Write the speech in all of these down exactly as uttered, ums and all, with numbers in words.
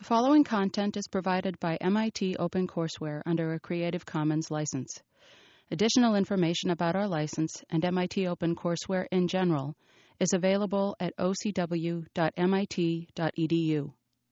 following content is provided by M I T OpenCourseWare under a Creative Commons license. Additional information about our license and M I T OpenCourseWare in general is available at o c w dot m i t dot e d u.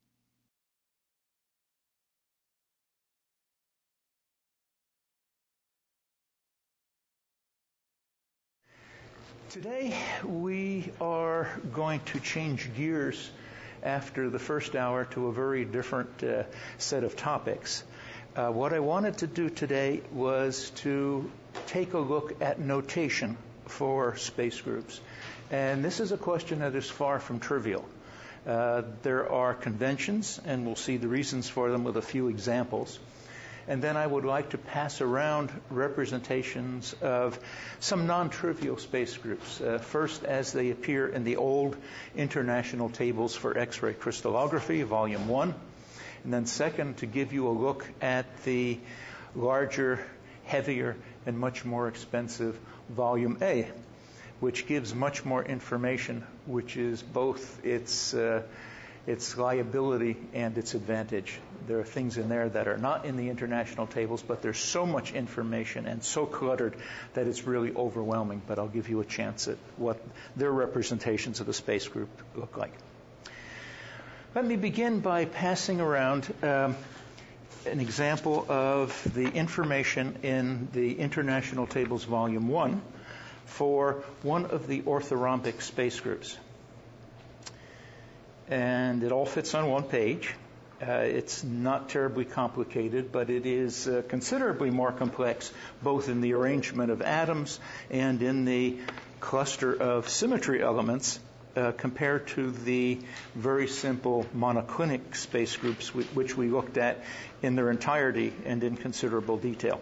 Today we are going to change gears after the first hour to a very different uh, set of topics. Uh, what I wanted to do today was to take a look at notation for space groups. And this is a question that is far from trivial. Uh, there are conventions, and we'll see the reasons for them with a few examples. And then I would like to pass around representations of some non-trivial space groups. Uh, first, as they appear in the old international tables for X-ray crystallography, Volume one. And then second, to give you a look at the larger, heavier, and much more expensive Volume A, which gives much more information, which is both its uh, its liability and its advantage. There are things in there that are not in the international tables, but there's so much information and so cluttered that it's really overwhelming. But I'll give you a chance at what their representations of the space group look like. Let me begin by passing around um, an example of the information in the International Tables Volume one for one of the orthorhombic space groups. And it all fits on one page. Uh, it's not terribly complicated, but it is uh, considerably more complex, both in the arrangement of atoms and in the cluster of symmetry elements, uh, compared to the very simple monoclinic space groups w- which we looked at in their entirety and in considerable detail.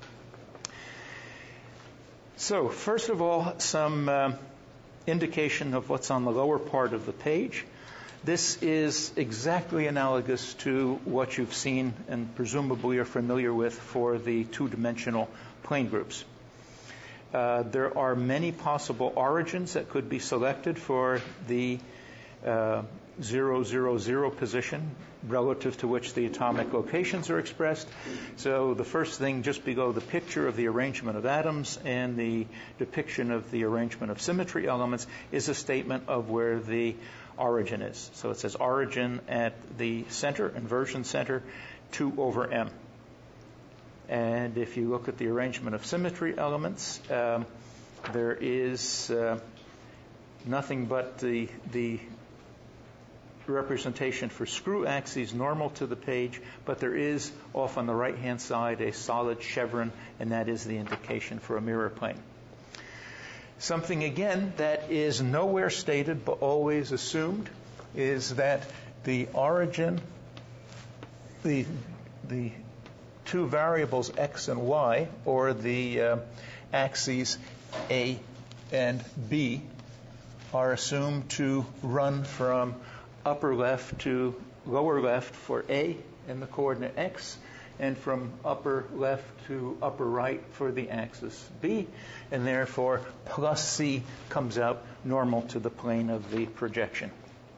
So, first of all, some uh, indication of what's on the lower part of the page. This is exactly analogous to what you've seen and presumably are familiar with for the two-dimensional plane groups. Uh, there are many possible origins that could be selected for the uh, zero, zero, zero position relative to which the atomic locations are expressed. So the first thing just below the picture of the arrangement of atoms and the depiction of the arrangement of symmetry elements is a statement of where the origin is. So it says origin at the center, inversion center, two over m. And if you look at the arrangement of symmetry elements, um, there is uh, nothing but the the representation for screw axes normal to the page, but there is off on the right-hand side a solid chevron, and that is the indication for a mirror plane. Something, again, that is nowhere stated but always assumed is that the origin, the the two variables x and y, or the uh, axes A and B, are assumed to run from upper left to lower left for A and the coordinate x, and from upper left to upper right for the axis B, and therefore plus C comes out normal to the plane of the projection.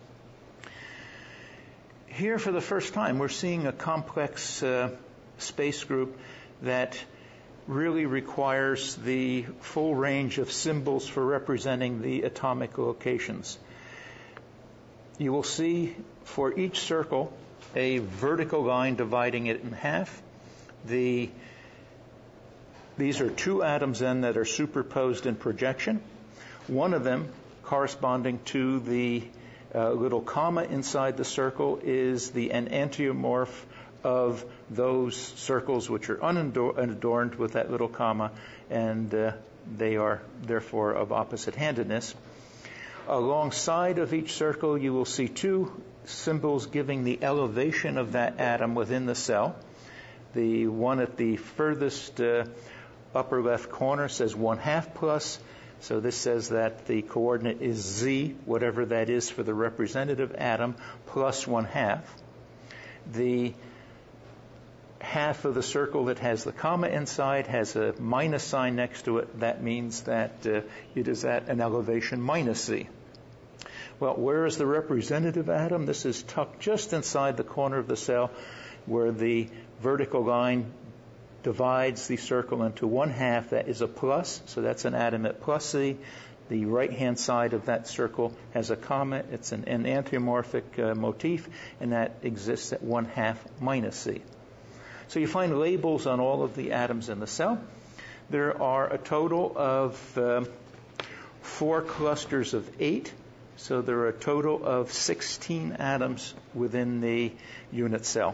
Here for the first time we're seeing a complex uh, space group that really requires the full range of symbols for representing the atomic locations. You will see for each circle a vertical line dividing it in half. The, these are two atoms then that are superposed in projection. One of them, corresponding to the uh, little comma inside the circle, is the enantiomorph of those circles which are unadorned with that little comma, and uh, they are therefore of opposite-handedness. Alongside of each circle, you will see two symbols giving the elevation of that atom within the cell. The one at the furthest uh, upper left corner says one half plus, so this says that the coordinate is z, whatever that is for the representative atom, plus one half. The half of the circle that has the comma inside has a minus sign next to it. That means that uh, it is at an elevation minus z. Well, where is the representative atom? This is tucked just inside the corner of the cell where the vertical line divides the circle into one half. That is a plus, so that's an atom at plus C. The right-hand side of that circle has a comma. It's an enantiomorphic uh, motif, and that exists at one half minus C. So you find labels on all of the atoms in the cell. There are a total of uh, four clusters of eight. So there are a total of sixteen atoms within the unit cell.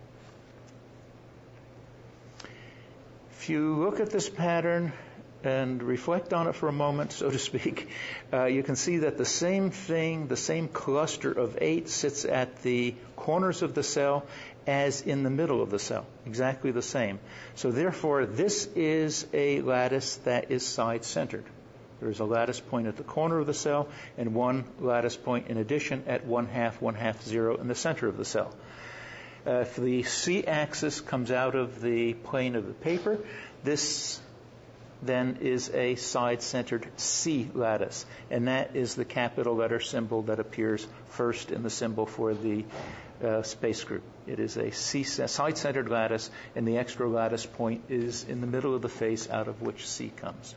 If you look at this pattern and reflect on it for a moment, so to speak, uh, you can see that the same thing, the same cluster of eight sits at the corners of the cell as in the middle of the cell, exactly the same. So therefore, this is a lattice that is side-centered. There is a lattice point at the corner of the cell and one lattice point in addition at one half, one half, zero in the center of the cell. Uh, if the C-axis comes out of the plane of the paper, this then is a side-centered C lattice, and that is the capital letter symbol that appears first in the symbol for the uh, space group. It is a C side-centered lattice, and the extra lattice point is in the middle of the face out of which C comes.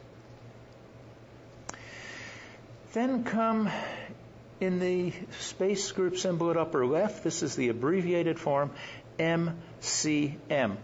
Then come in the space group symbol at upper left, this is the abbreviated form M C M.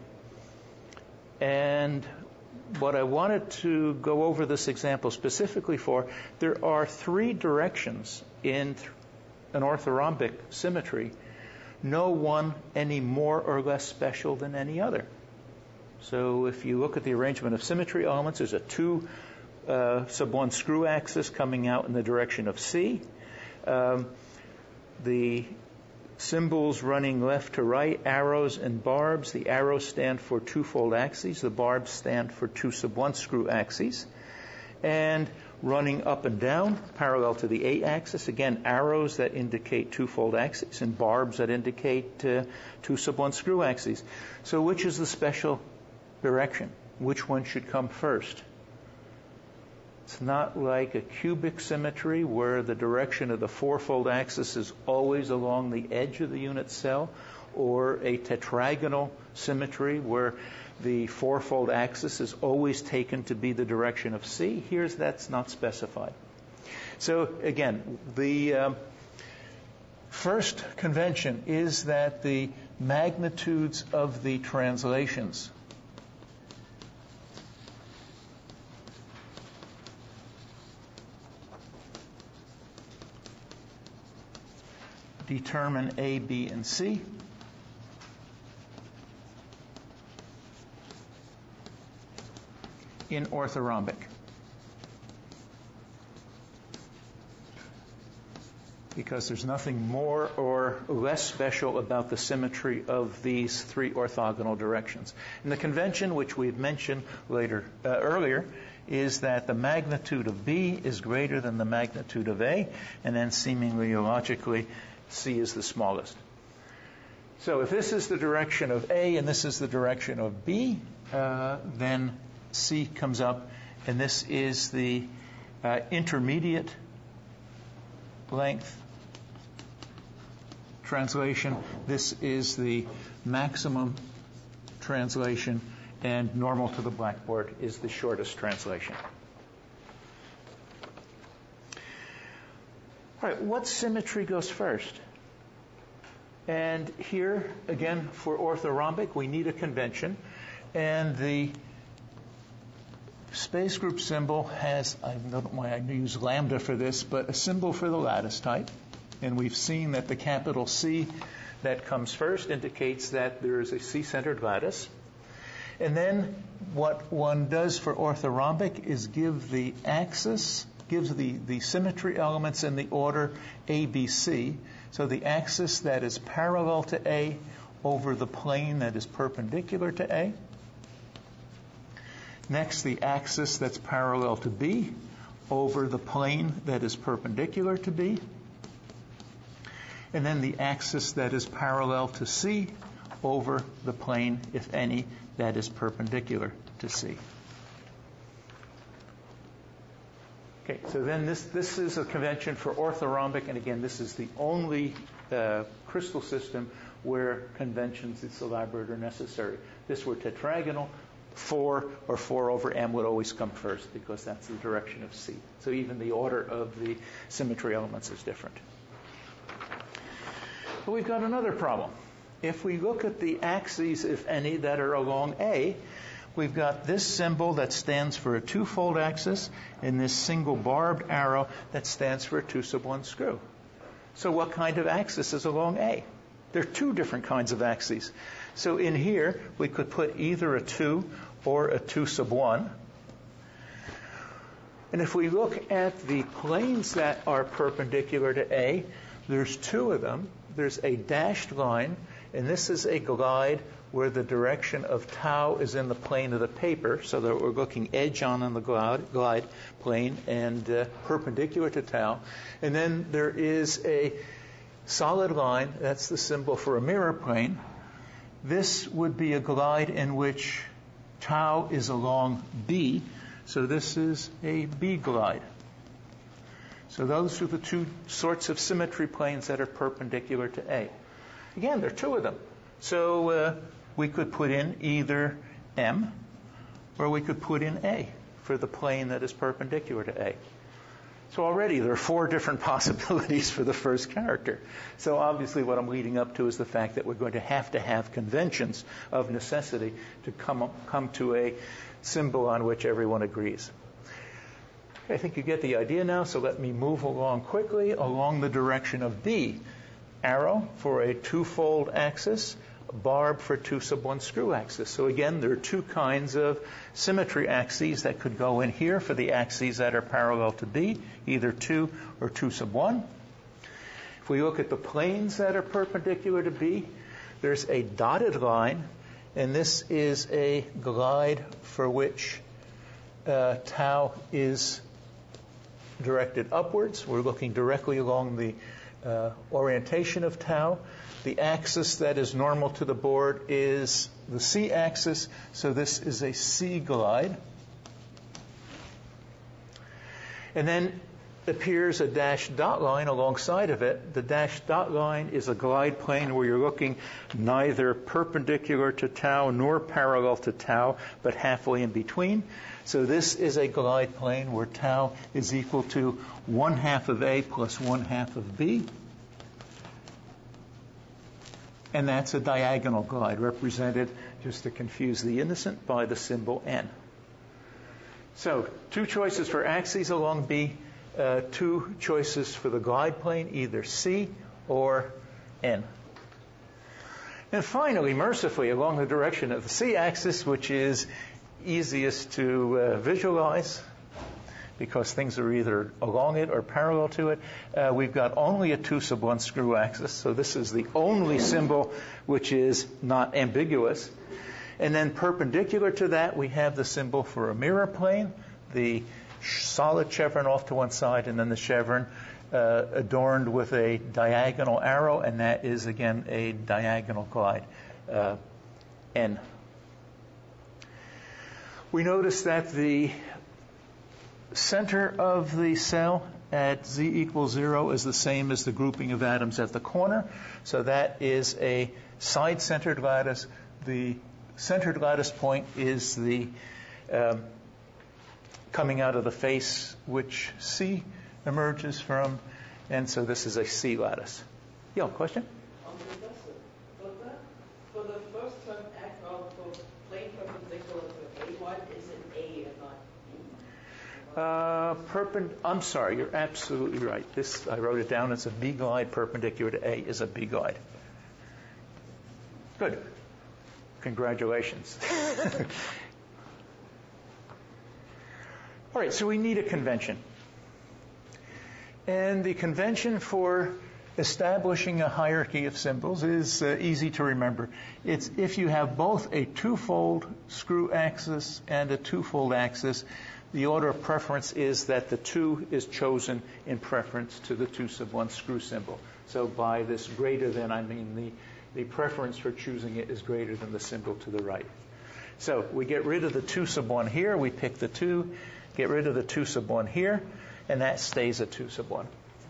And what I wanted to go over this example specifically for, there are three directions in an orthorhombic symmetry, no one any more or less special than any other. So if you look at the arrangement of symmetry elements, there's a two uh, sub one screw axis coming out in the direction of C. Um, the symbols running left to right, arrows and barbs. The arrows stand for twofold axes. The barbs stand for two sub one screw axes. And running up and down, parallel to the A axis, again, arrows that indicate twofold axes and barbs that indicate uh, two sub one screw axes. So which is the special direction? Which one should come first? It's not like a cubic symmetry where the direction of the fourfold axis is always along the edge of the unit cell, or a tetragonal symmetry where the fourfold axis is always taken to be the direction of C. Here's that's not specified. So again, the um, first convention is that the magnitudes of the translations determine A, B, and C. In orthorhombic. Because there's nothing more or less special about the symmetry of these three orthogonal directions. And the convention, which we've mentioned later uh, earlier, is that the magnitude of B is greater than the magnitude of A, and then seemingly logically, C is the smallest. So if this is the direction of A and this is the direction of B, uh, then C comes up, and this is the uh, intermediate length translation. This is the maximum translation, and normal to the blackboard is the shortest translation. All right, what symmetry goes first? And here, again, for orthorhombic, we need a convention. And the space group symbol has, I don't know why I use lambda for this, but a symbol for the lattice type. And we've seen that the capital C that comes first indicates that there is a C-centered lattice. And then what one does for orthorhombic is give the axis, gives the, the symmetry elements in the order A, B, C. So the axis that is parallel to A over the plane that is perpendicular to A. Next, the axis that's parallel to B over the plane that is perpendicular to B. And then the axis that is parallel to C over the plane, if any, that is perpendicular to C. Okay, so then this, this is a convention for orthorhombic, and again, this is the only uh, crystal system where conventions is elaborate are necessary. This were tetragonal, four or four over m would always come first because that's the direction of C. So even the order of the symmetry elements is different. But we've got another problem. If we look at the axes, if any, that are along A, we've got this symbol that stands for a two-fold axis and this single barbed arrow that stands for a two sub one screw. So what kind of axis is along A? There are two different kinds of axes. So in here, we could put either a two or a two sub one. And if we look at the planes that are perpendicular to A, there's two of them. There's a dashed line, and this is a glide where the direction of tau is in the plane of the paper, so that we're looking edge on in the glide, glide plane and uh, perpendicular to tau. And then there is a solid line, that's the symbol for a mirror plane. This would be a glide in which tau is along B, so this is a B glide. So those are the two sorts of symmetry planes that are perpendicular to A. Again, there are two of them. So uh, we could put in either M or we could put in A for the plane that is perpendicular to A. So already there are four different possibilities for the first character. So obviously what I'm leading up to is the fact that we're going to have to have conventions of necessity to come, up, come to a symbol on which everyone agrees. I think you get the idea now, so let me move along quickly along the direction of B. Arrow for a two-fold axis, barb for two sub one screw axis. So again, there are two kinds of symmetry axes that could go in here for the axes that are parallel to B, either two or two sub one. If we look at the planes that are perpendicular to B, there's a dotted line, and this is a glide for which uh, tau is directed upwards. We're looking directly along the uh, orientation of tau. The axis that is normal to the board is the C axis, so this is a C glide. And then appears a dashed dot line alongside of it. The dashed dot line is a glide plane where you're looking neither perpendicular to tau nor parallel to tau, but halfway in between. So this is a glide plane where tau is equal to one half of A plus one half of B. And that's a diagonal glide, represented, just to confuse the innocent, by the symbol N. So two choices for axes along B, uh, two choices for the glide plane, either C or N. And finally, mercifully, along the direction of the C axis, which is easiest to uh, visualize, because things are either along it or parallel to it, uh, we've got only a two sub one screw axis, so this is the only symbol which is not ambiguous. And then perpendicular to that, we have the symbol for a mirror plane, the solid chevron off to one side, and then the chevron uh, adorned with a diagonal arrow, and that is, again, a diagonal glide, uh, N. We notice that the center of the cell at z equals zero is the same as the grouping of atoms at the corner. So that is a side-centered lattice. The centered lattice point is the um, coming out of the face which C emerges from. And so this is a C lattice. Yeah, question? Um, Professor, for, that, for the first term, act of plane perpendicular to A, why is it A and not B? Uh, perpend- I'm sorry, you're absolutely right. This, I wrote it down as a B glide, perpendicular to A is a B glide. Good. Congratulations. All right, so we need a convention. And the convention for establishing a hierarchy of symbols is uh, easy to remember. It's if you have both a two-fold screw axis and a two-fold axis, the order of preference is that the two is chosen in preference to the two sub one screw symbol. So by this greater than, I mean the, the preference for choosing it is greater than the symbol to the right. So we get rid of the two sub one here, we pick the two, get rid of the two sub one here, and that stays a two sub one.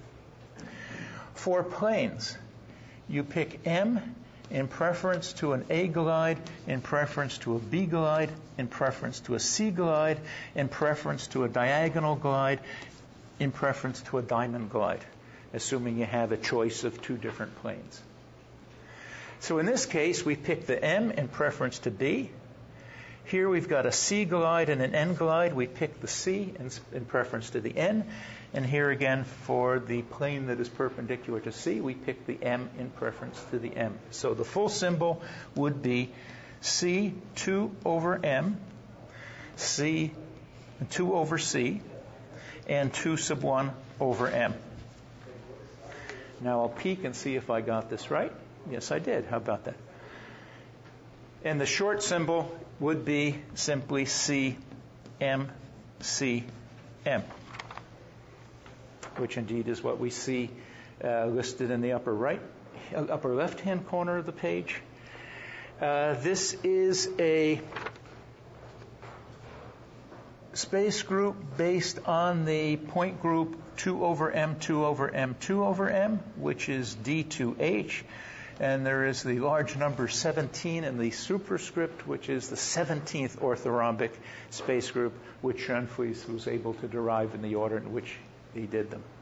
For planes, you pick M in preference to an A glide, in preference to a B glide, in preference to a C glide, in preference to a diagonal glide, in preference to a diamond glide, assuming you have a choice of two different planes. So in this case, we pick the M in preference to B. Here we've got a C glide and an N glide. We pick the C in, in preference to the N. And here again, for the plane that is perpendicular to C, we pick the M in preference to the M. So the full symbol would be C two over M, C two over C, and two sub one over M. Now I'll peek and see if I got this right. Yes, I did. How about that? And the short symbol would be simply C, M, C, M, which indeed is what we see uh, listed in the upper right, upper left-hand corner of the page. Uh, this is a space group based on the point group two over M, two over M, two over M, which is D two H. And there is the large number seventeen in the superscript, which is the seventeenth orthorhombic space group, which Schoenflies was able to derive in the order in which he did them.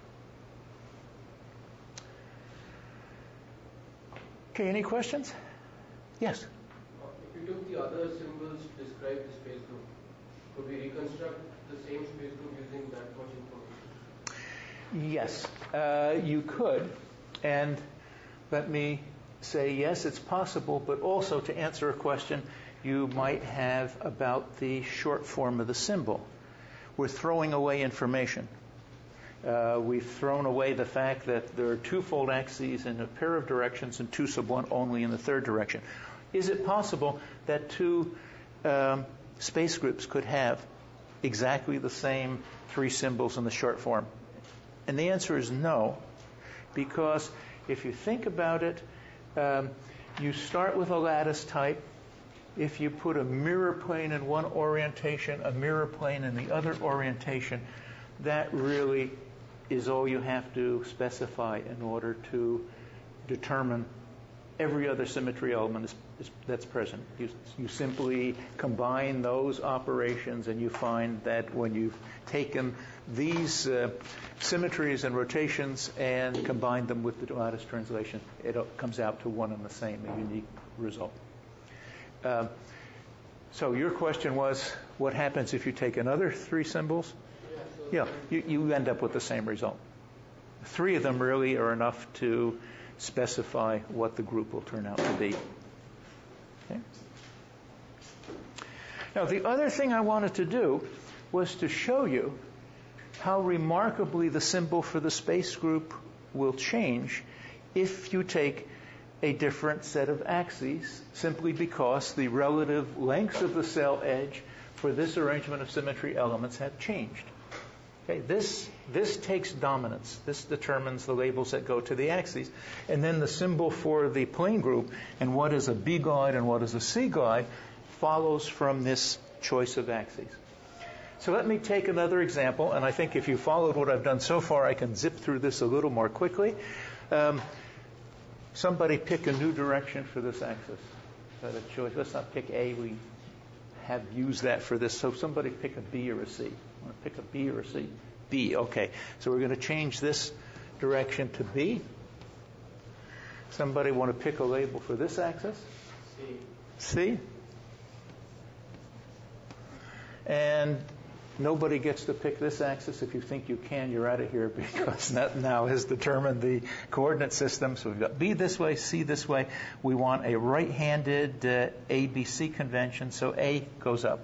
Okay, any questions? Yes? If you took the other symbols to describe the space group, could we reconstruct the same space group using that much information? Yes, uh, you could. And let me say, yes, it's possible, but also to answer a question you might have about the short form of the symbol. We're throwing away information. Uh, we've thrown away the fact that there are twofold axes in a pair of directions and two sub one only in the third direction. Is it possible that two um, space groups could have exactly the same three symbols in the short form? And the answer is no, because if you think about it, um, you start with a lattice type. If you put a mirror plane in one orientation, a mirror plane in the other orientation, that really is all you have to specify in order to determine every other symmetry element is, is, that's present. You, you simply combine those operations and you find that when you've taken these uh, symmetries and rotations and combined them with the lattice translation, it comes out to one and the same, a unique result. Uh, so your question was, what happens if you take another three symbols? Yeah, you, you end up with the same result. Three of them really are enough to specify what the group will turn out to be. Okay. Now, the other thing I wanted to do was to show you how remarkably the symbol for the space group will change if you take a different set of axes, simply because the relative lengths of the cell edge for this arrangement of symmetry elements have changed. Okay, this, this takes dominance. This determines the labels that go to the axes. And then the symbol for the plane group and what is a B glide and what is a C glide follows from this choice of axes. So let me take another example, and I think if you followed what I've done so far, I can zip through this a little more quickly. Um, somebody pick a new direction for this axis. Is that a choice? Let's not pick A. We have used that for this. So somebody pick a B or a C. Want to pick a B or a C? B, okay. So we're going to change this direction to B. Somebody want to pick a label for this axis? C. C. And nobody gets to pick this axis. If you think you can, you're out of here, because that now has determined the coordinate system. So we've got B this way, C this way. We want a right-handed uh, A B C convention, so A goes up.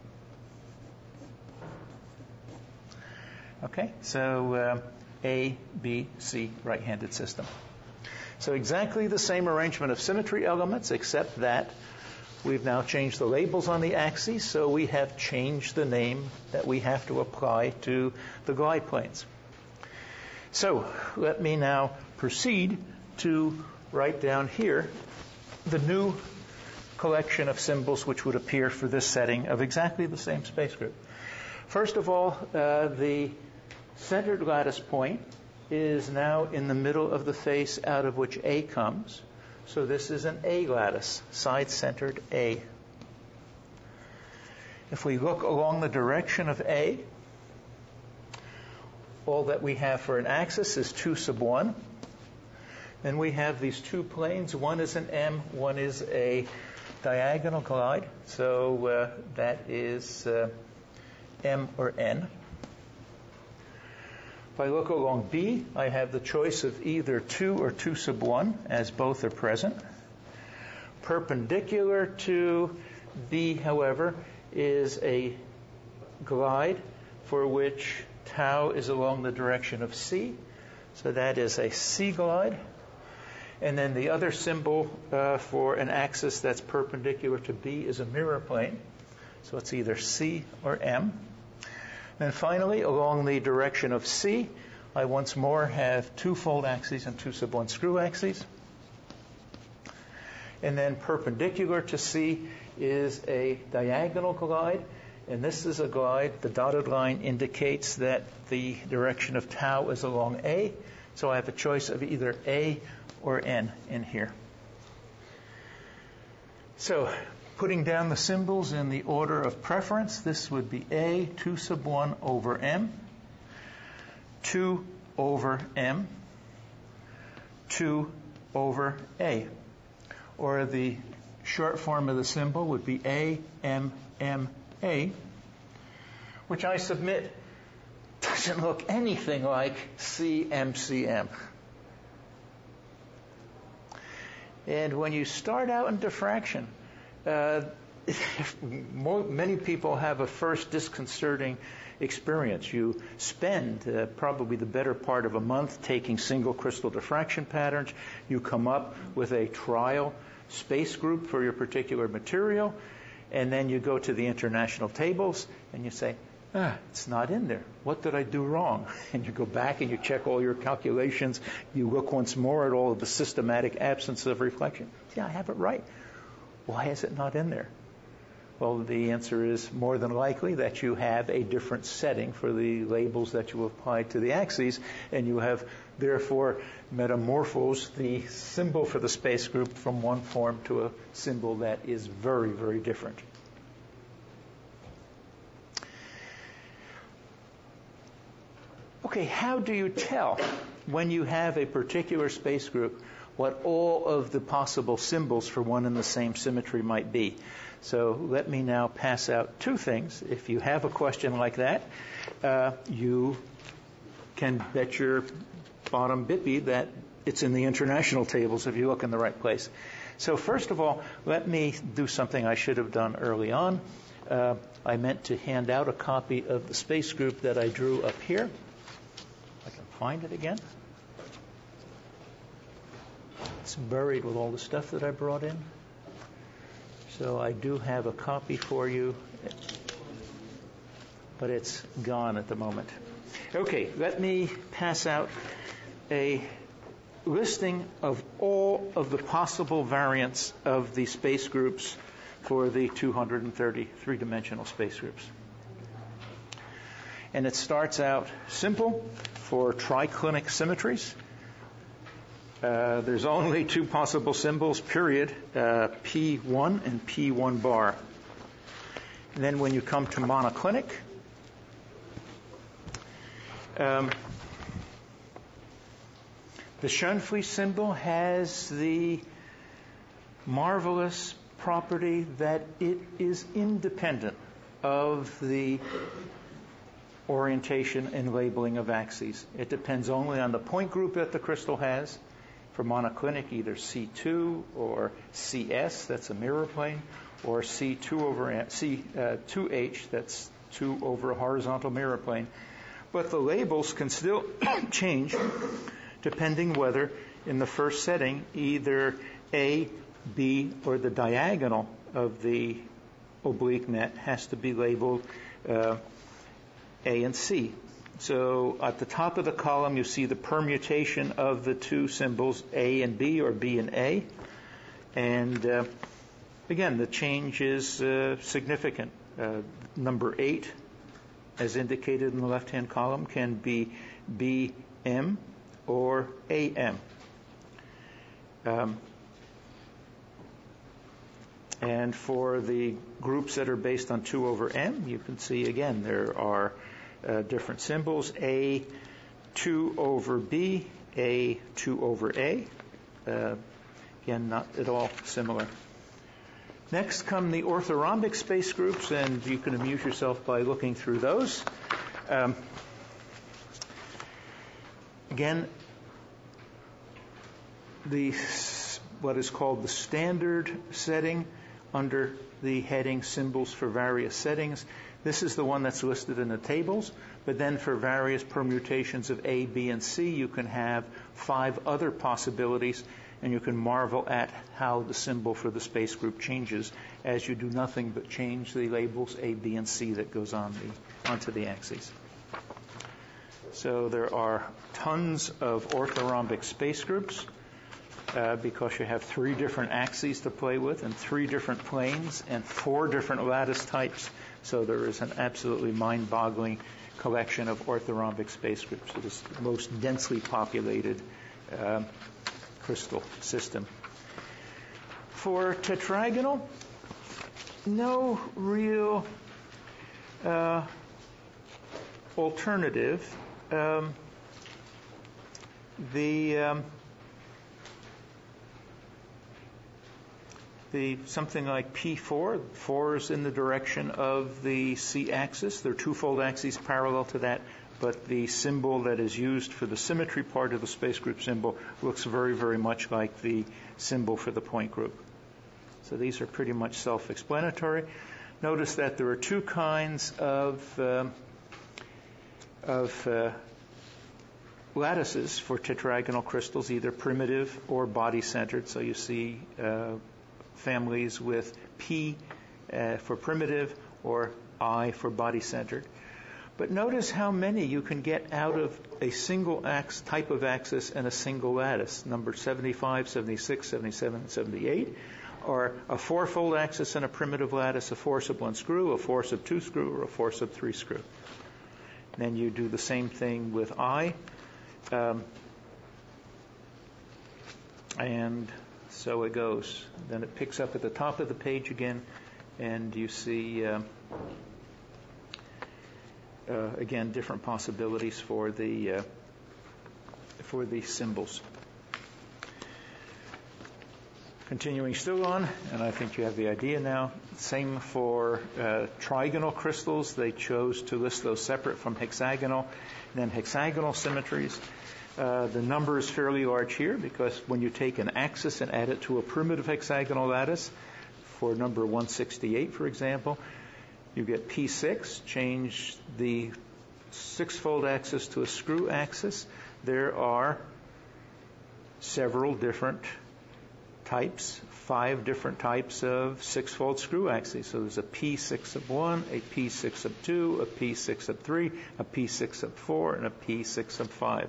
Okay, so uh, A, B, C, right-handed system. So exactly the same arrangement of symmetry elements, except that we've now changed the labels on the axes, so we have changed the name that we have to apply to the glide planes. So let me now proceed to write down here the new collection of symbols which would appear for this setting of exactly the same space group. First of all, uh, the centered lattice point is now in the middle of the face out of which A comes. So this is an A lattice, side-centered A. If we look along the direction of A, all that we have for an axis is two sub one. Then we have these two planes. One is an M, one is a diagonal glide. So uh, that is uh, M or N. If I look along B, I have the choice of either two or two sub one, as both are present. Perpendicular to B, however, is a glide for which tau is along the direction of C. So that is a C glide. And then the other symbol uh, for an axis that's perpendicular to B is a mirror plane. So it's either C or M. And finally, along the direction of C, I once more have two fold axes and two sub one screw axes. And then perpendicular to C is a diagonal glide. And this is a glide. The dotted line indicates that the direction of tau is along A. So I have a choice of either A or N in here. So putting down the symbols in the order of preference, this would be A, two sub one over M, two over M, two over A. Or the short form of the symbol would be A, M, M, A, which I submit doesn't look anything like C, M, C, M. And when you start out in diffraction, uh, more, many people have a first disconcerting experience. You spend uh, probably the better part of a month taking single crystal diffraction patterns. You come up with a trial space group for your particular material, and then you go to the international tables and you say, ah, it's not in there. What did I do wrong? And you go back and you check all your calculations. You look once more at all of the systematic absence of reflection. Yeah, I have it right. Why is it not in there? Well, the answer is more than likely that you have a different setting for the labels that you apply to the axes, and you have therefore metamorphosed the symbol for the space group from one form to a symbol that is very, very different. Okay, how do you tell when you have a particular space group what all of the possible symbols for one and the same symmetry might be? So let me now pass out two things. If you have a question like that, uh, you can bet your bottom bippy that it's in the international tables if you look in the right place. So first of all, let me do something I should have done early on. Uh, I meant to hand out a copy of the space group that I drew up here. I can find it again. It's buried with all the stuff that I brought in. So I do have a copy for you, but it's gone at the moment. Okay, let me pass out a listing of all of the possible variants of the space groups for the two hundred thirty three-dimensional space groups. And it starts out simple for triclinic symmetries. Uh, there's only two possible symbols, period, uh, P one and P one bar. And then when you come to monoclinic, um, the Schoenflies symbol has the marvelous property that it is independent of the orientation and labeling of axes. It depends only on the point group that the crystal has. For monoclinic, either C two or C S, that's a mirror plane, or C two over C uh, two H, that's two over a horizontal mirror plane. But the labels can still change depending whether in the first setting either A, B, or the diagonal of the oblique net has to be labeled uh, A and C. So at the top of the column, you see the permutation of the two symbols A and B or B and A. And uh, again, the change is uh, significant. Uh, number eight as indicated in the left-hand column, can be B M or A M. Um, and for the groups that are based on two over M, you can see again there are uh, different symbols. A two over B, A two over A. Uh, again, not at all similar. Next come the orthorhombic space groups, and you can amuse yourself by looking through those. Um, again, the what is called the standard setting under the heading symbols for various settings. This is the one that's listed in the tables, but then for various permutations of A, B, and C, you can have five other possibilities, and you can marvel at how the symbol for the space group changes as you do nothing but change the labels A, B, and C that goes on the onto the axes. So there are tons of orthorhombic space groups uh, because you have three different axes to play with and three different planes and four different lattice types. So there is an absolutely mind-boggling collection of orthorhombic space groups. It is the most densely populated uh, crystal system. For tetragonal, no real uh, alternative. Um, the um, the something like P four, four is in the direction of the C-axis. There are twofold axes parallel to that, but the symbol that is used for the symmetry part of the space group symbol looks very, very much like the symbol for the point group. So these are pretty much self-explanatory. Notice that there are two kinds of um, of uh, lattices for tetragonal crystals, either primitive or body-centered. So you see uh, families with P uh, for primitive or I for body-centered. But notice how many you can get out of a single ax type of axis and a single lattice, number seventy-five, seventy-six, seventy-seven, and seventy-eight, or a four-fold axis and a primitive lattice, a four sub one screw, a four sub two screw, or a four sub three screw. Then you do the same thing with I. Um, and so it goes. Then it picks up at the top of the page again, and you see, uh, uh, again, different possibilities for the uh, for the symbols. Continuing still on, and I think you have the idea now. Same for uh, trigonal crystals. They chose to list those separate from hexagonal. And then hexagonal symmetries. Uh, the number is fairly large here because when you take an axis and add it to a primitive hexagonal lattice, for number one sixty-eight, for example, you get P six. Change the six-fold axis to a screw axis. There are several different types, five different types of six-fold screw axes. So there's a P six sub one, a P six sub two, a P six sub three, a P six sub four, and a P six sub five.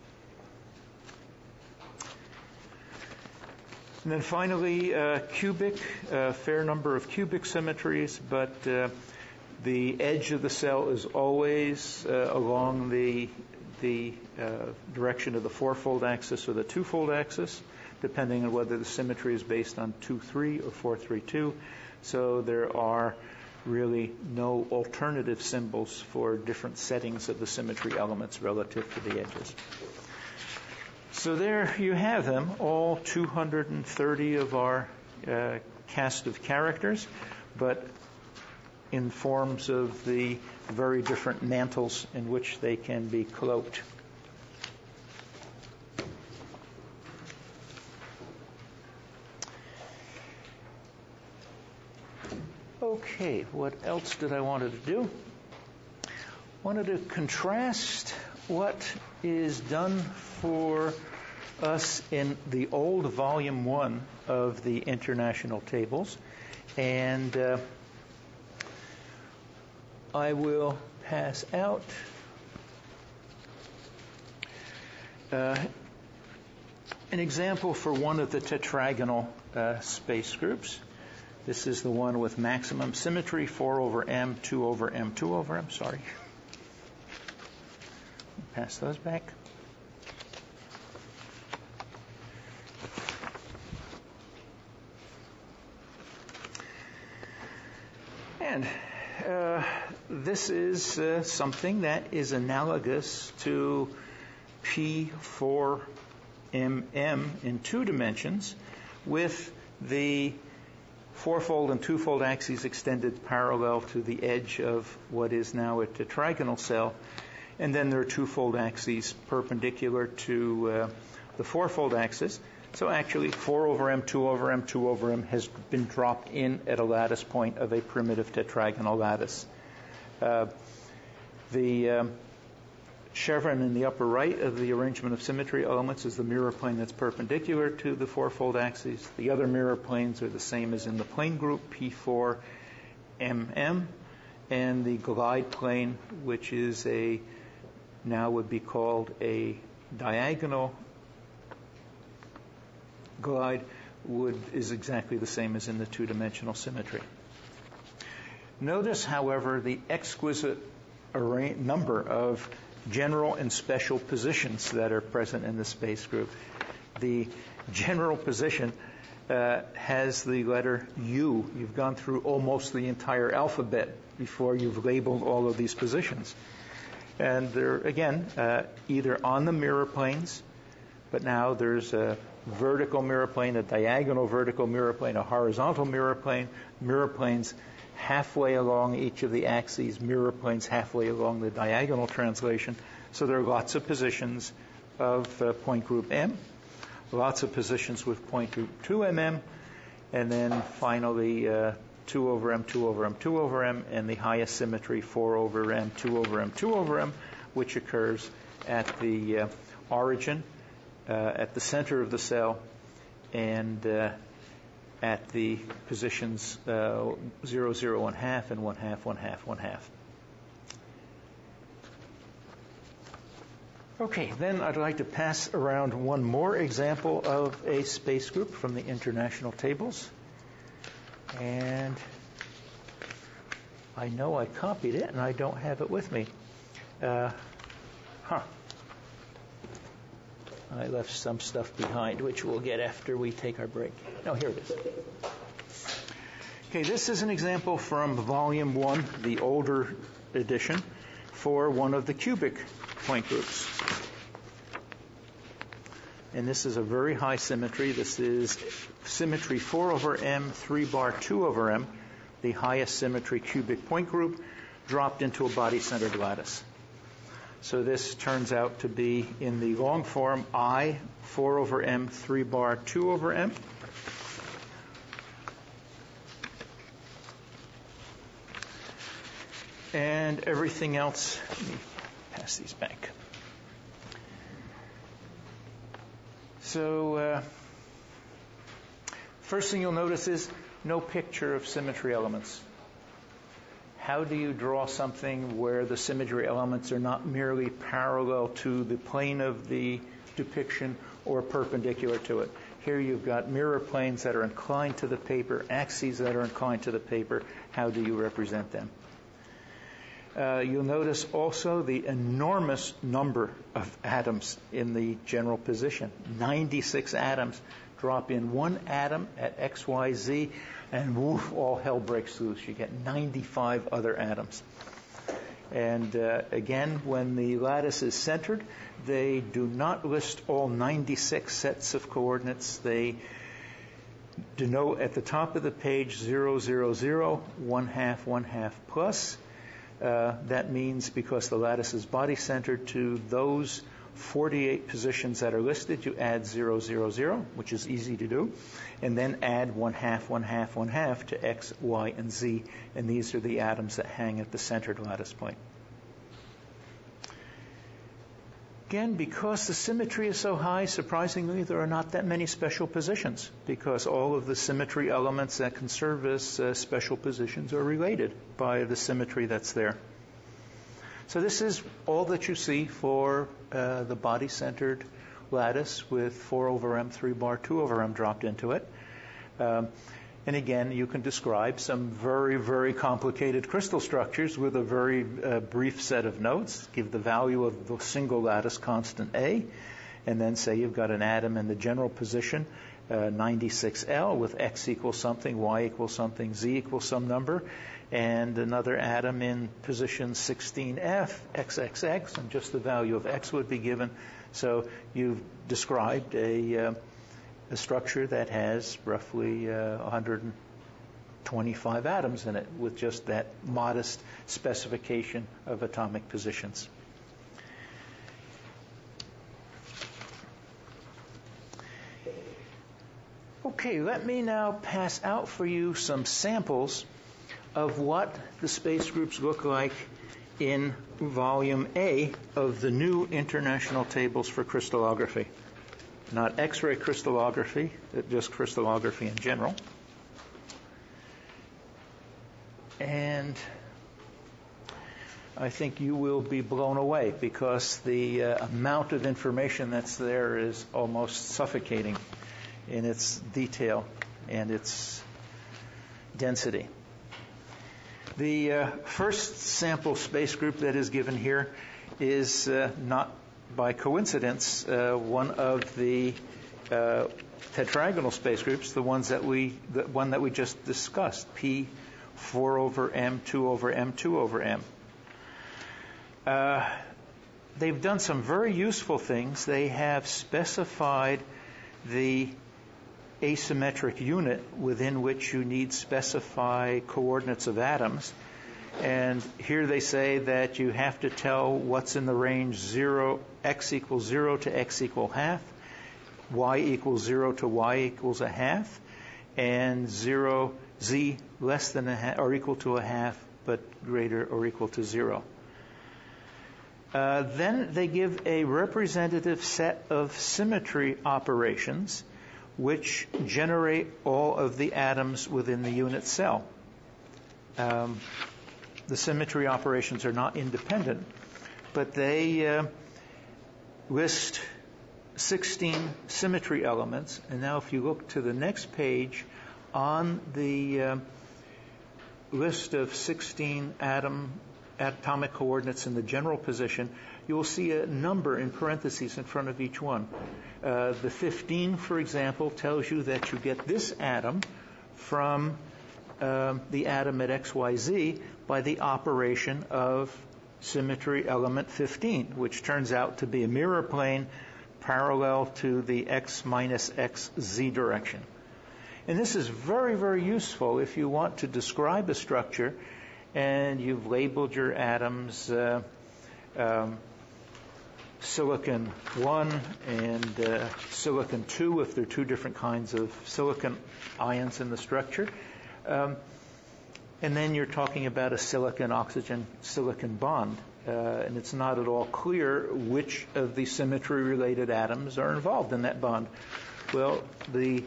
And then finally, uh, cubic, a fair number of cubic symmetries, but uh, the edge of the cell is always uh, along the the uh, direction of the four-fold axis or the two-fold axis, depending on whether the symmetry is based on two three or four three two. So there are really no alternative symbols for different settings of the symmetry elements relative to the edges. So there you have them, all two hundred thirty of our uh, cast of characters, but in forms of the very different mantles in which they can be cloaked. Okay, what else did I want to do? Wanted to contrast what is done for us in the old volume one of the International Tables, and uh, I will pass out uh, an example for one of the tetragonal uh, space groups. This is the one with maximum symmetry, four over M, two over M, two over M, sorry. pass those back. And uh, this is uh, something that is analogous to P four M M in two dimensions, with the fourfold and twofold axes extended parallel to the edge of what is now a tetragonal cell, and then there are twofold axes perpendicular to uh, the fourfold axis. So actually, four over M, two over M, two over M has been dropped in at a lattice point of a primitive tetragonal lattice. Uh, the um, chevron in the upper right of the arrangement of symmetry elements is the mirror plane that's perpendicular to the fourfold axes. The other mirror planes are the same as in the plane group, P four M M, and the glide plane, which is a, now would be called a diagonal glide, would is exactly the same as in the two-dimensional symmetry. Notice, however, the exquisite array, number of general and special positions that are present in the space group. The general position uh, has the letter U. You've gone through almost the entire alphabet before you've labeled all of these positions. And they're, again, uh, either on the mirror planes, but now there's a vertical mirror plane, a diagonal vertical mirror plane, a horizontal mirror plane, mirror planes halfway along each of the axes, mirror planes halfway along the diagonal translation. So there are lots of positions of uh, point group M, lots of positions with point group two M M, and then finally uh, two over M, two over M, two over M, and the highest symmetry four over M, two over M, two over M, which occurs at the uh, origin, uh, at the center of the cell, and uh, at the positions uh, zero, zero, one half, and one half, one half, one half. Okay, then I'd like to pass around one more example of a space group from the international tables. And I know I copied it, and I don't have it with me. Uh, huh. I left some stuff behind, which we'll get after we take our break. No, here it is. Okay, this is an example from Volume one, the older edition, for one of the cubic point groups. And this is a very high symmetry. This is symmetry four over M, three bar two over M, the highest symmetry cubic point group, dropped into a body-centered lattice. So this turns out to be, in the long form, I, four over M, three bar two over M. And everything else, let me pass these back. So uh, first thing you'll notice is no picture of symmetry elements. How do you draw something where the symmetry elements are not merely parallel to the plane of the depiction or perpendicular to it? Here you've got mirror planes that are inclined to the paper, axes that are inclined to the paper. How do you represent them? Uh, you'll notice also the enormous number of atoms in the general position. ninety-six atoms. Drop in one atom at X, Y, Z, and woof, all hell breaks loose. You get ninety-five other atoms. And uh, again, when the lattice is centered, they do not list all ninety-six sets of coordinates. They denote at the top of the page zero, zero, zero, one half, one half plus. Uh, that means because the lattice is body-centered, to those forty-eight positions that are listed, you add zero, zero, zero, which is easy to do, and then add one half, one half, one half to X, Y, and Z, and these are the atoms that hang at the centered lattice point. Again, because the symmetry is so high, surprisingly, there are not that many special positions, because all of the symmetry elements that can serve as uh, special positions are related by the symmetry that's there. So this is all that you see for uh, the body-centered lattice with four over M, three bar, two over M dropped into it. Um, And again, you can describe some very, very complicated crystal structures with a very uh, brief set of notes. Give the value of the single lattice constant A, and then say you've got an atom in the general position, uh, ninety-six L, with X equals something, Y equals something, Z equals some number, and another atom in position sixteen F, X X X, and just the value of X would be given. So you've described a, uh, a structure that has roughly uh, one hundred twenty-five atoms in it with just that modest specification of atomic positions. Okay, let me now pass out for you some samples of what the space groups look like in Volume A of the new International Tables for Crystallography. Not X-ray crystallography, just crystallography in general. And I think you will be blown away because the uh, amount of information that's there is almost suffocating in its detail and its density. The uh, first sample space group that is given here is uh, not by coincidence uh, one of the uh, tetragonal space groups, the ones that we, the one that we just discussed, P four over M, two over M, two over M. Uh, they've done some very useful things. They have specified the asymmetric unit within which you need specify coordinates of atoms. And here they say that you have to tell what's in the range zero, x equals zero to x equal half, y equals zero to y equals a half, and zero, z less than a half, or equal to a half, but greater or equal to zero. Uh, then they give a representative set of symmetry operations which generate all of the atoms within the unit cell. Um, the symmetry operations are not independent, but they uh, list sixteen symmetry elements. And now if you look to the next page on the uh, list of sixteen atom atomic coordinates in the general position, you will see a number in parentheses in front of each one. Uh, the fifteen, for example, tells you that you get this atom from um, the atom at X Y Z by the operation of symmetry element fifteen, which turns out to be a mirror plane parallel to the X minus X Z direction. And this is very, very useful if you want to describe a structure and you've labeled your atoms uh, um, silicon one and uh, silicon two, if they're two different kinds of silicon ions in the structure. Um, and then you're talking about a silicon-oxygen-silicon bond. Uh, and it's not at all clear which of the symmetry-related atoms are involved in that bond. Well, the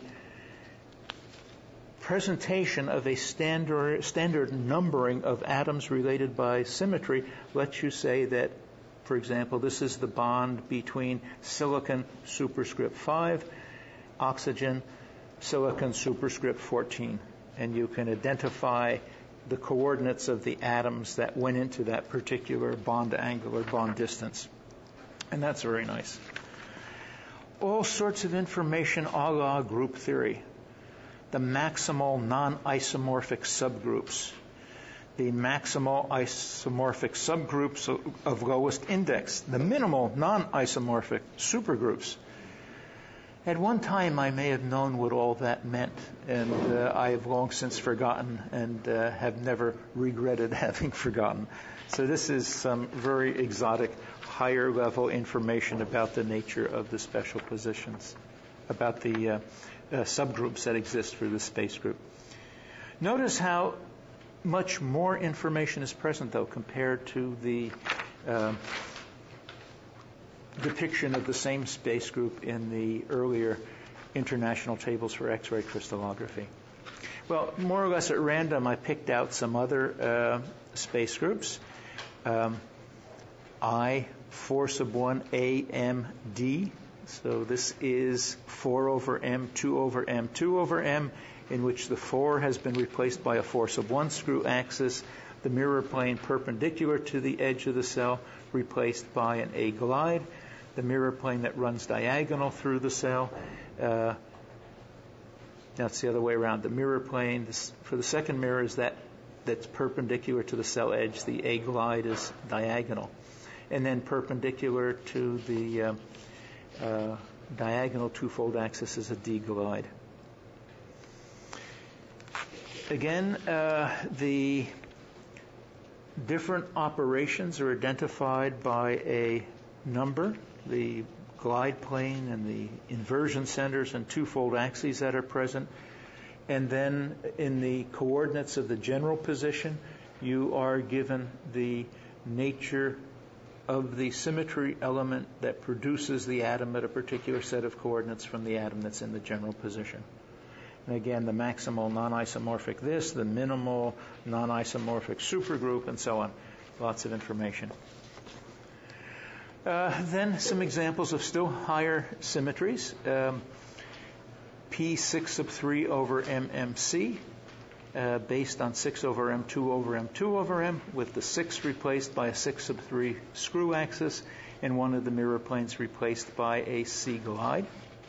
presentation of a standard, standard numbering of atoms related by symmetry lets you say that, for example, this is the bond between silicon superscript five, oxygen, silicon superscript fourteen. And you can identify the coordinates of the atoms that went into that particular bond angle or bond distance. And that's very nice. All sorts of information a la group theory. The maximal non-isomorphic subgroups, the maximal isomorphic subgroups of lowest index, the minimal non-isomorphic supergroups. At one time, I may have known what all that meant, and uh, I have long since forgotten and uh, have never regretted having forgotten. So this is some very exotic, higher-level information about the nature of the special positions, about the uh, Uh, subgroups that exist for this space group. Notice how much more information is present, though, compared to the uh, depiction of the same space group in the earlier international tables for X-ray crystallography. Well, more or less at random, I picked out some other uh, space groups. Um, I, four sub one, A, M, D. So this is four over M, two over M, two over M, in which the four has been replaced by a force of one screw axis, the mirror plane perpendicular to the edge of the cell replaced by an A glide, the mirror plane that runs diagonal through the cell. Uh, that's the other way around. The mirror plane this, for the second mirror is that that's perpendicular to the cell edge. The A glide is diagonal. And then perpendicular to the uh, uh, diagonal twofold axis is a D glide. Again, uh, the different operations are identified by a number, the glide plane and the inversion centers and twofold axes that are present. And then in the coordinates of the general position, you are given the nature of the symmetry element that produces the atom at a particular set of coordinates from the atom that's in the general position. And again, the maximal non-isomorphic this, the minimal non-isomorphic supergroup, and so on. Lots of information. Uh, then some examples of still higher symmetries. Um, P six sub three over M M C, uh, based on six over M two over M two over M, with the six replaced by a six sub three screw axis, and one of the mirror planes replaced by a C glide.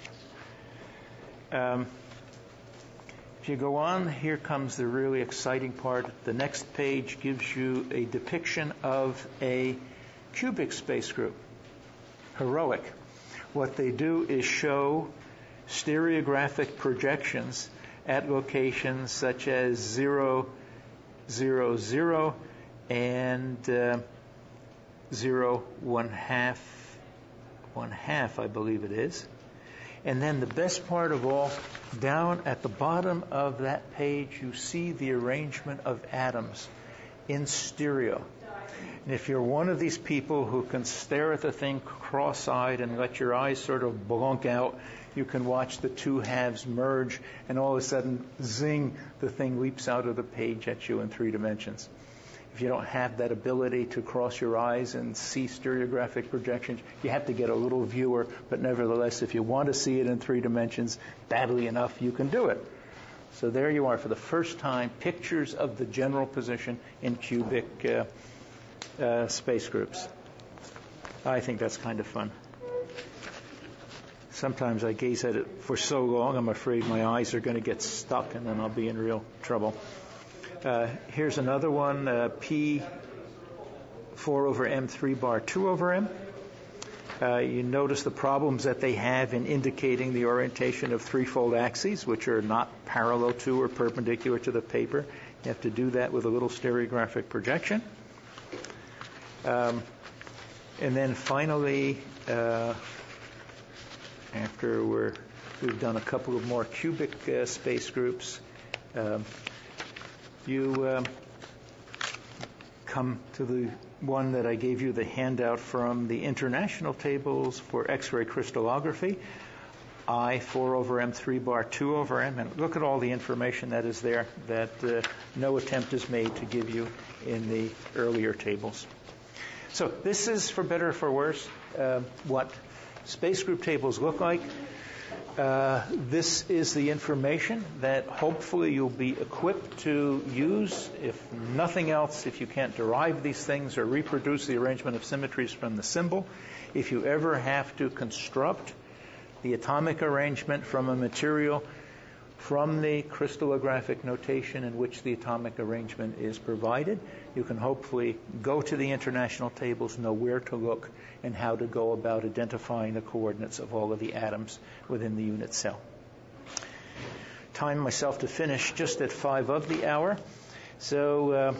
Um, if you go on, here comes the really exciting part. The next page gives you a depiction of a cubic space group. Heroic. What they do is show stereographic projections at locations such as zero, zero, zero, and uh, zero, one half, one half, I believe it is. And then the best part of all, down at the bottom of that page, you see the arrangement of atoms in stereo. And if you're one of these people who can stare at the thing cross-eyed and let your eyes sort of blunk out, you can watch the two halves merge, and all of a sudden, zing, the thing leaps out of the page at you in three dimensions. If you don't have that ability to cross your eyes and see stereographic projections, you have to get a little viewer, but nevertheless, if you want to see it in three dimensions badly enough, you can do it. So there you are, for the first time, pictures of the general position in cubic uh, uh, space groups. I think that's kind of fun. Sometimes I gaze at it for so long, I'm afraid my eyes are going to get stuck, and then I'll be in real trouble. Uh, here's another one, uh, P four over M three bar two over M. Uh, you notice the problems that they have in indicating the orientation of threefold axes, which are not parallel to or perpendicular to the paper. You have to do that with a little stereographic projection. Um, and then finally, uh, after we're, we've done a couple of more cubic uh, space groups, um, you um, come to the one that I gave you the handout from the international tables for X-ray crystallography, I four over M three bar two over M, and look at all the information that is there that uh, no attempt is made to give you in the earlier tables. So this is, for better or for worse, uh, what space group tables look like. Uh, this is the information that hopefully you'll be equipped to use. If nothing else, if you can't derive these things or reproduce the arrangement of symmetries from the symbol, if you ever have to construct the atomic arrangement from a material from the crystallographic notation in which the atomic arrangement is provided, you can hopefully go to the international tables, know where to look, and how to go about identifying the coordinates of all of the atoms within the unit cell. Time myself to finish just at five of the hour. So uh,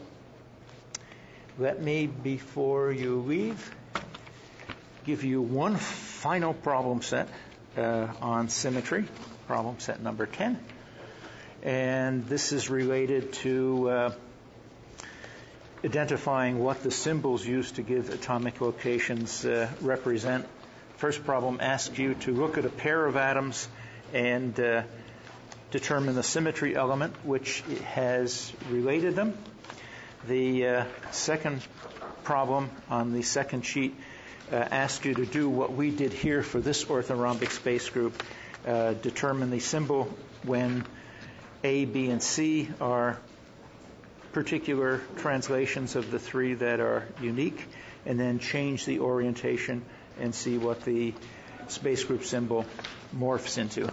let me, before you leave, give you one final problem set uh, on symmetry, problem set number ten. And this is related to uh, identifying what the symbols used to give atomic locations uh, represent. First problem asks you to look at a pair of atoms and uh, determine the symmetry element which has related them. The uh, second problem on the second sheet uh, asks you to do what we did here for this orthorhombic space group, uh, determine the symbol when A, B, and C are particular translations of the three that are unique, and then change the orientation and see what the space group symbol morphs into.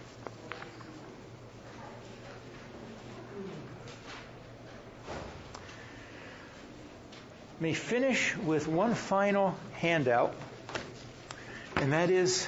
Let me finish with one final handout, and that is,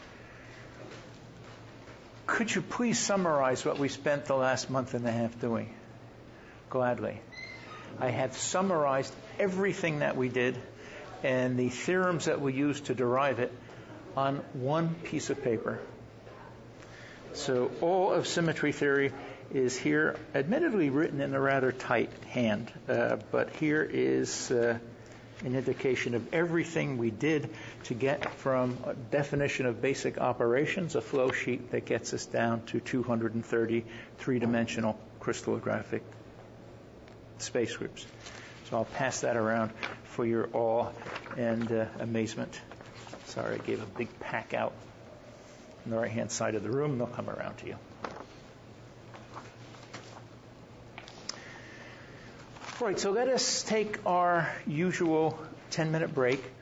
could you please summarize what we spent the last month and a half doing? Gladly. I have summarized everything that we did and the theorems that we used to derive it on one piece of paper. So all of symmetry theory is here, admittedly written in a rather tight hand, uh, but here is uh, an indication of everything we did to get from a definition of basic operations, a flow sheet that gets us down to two hundred thirty three-dimensional crystallographic space groups. So I'll pass that around for your awe and uh, amazement. Sorry, I gave a big pack out on the right-hand side of the room. They'll come around to you. All right, so let us take our usual ten-minute break.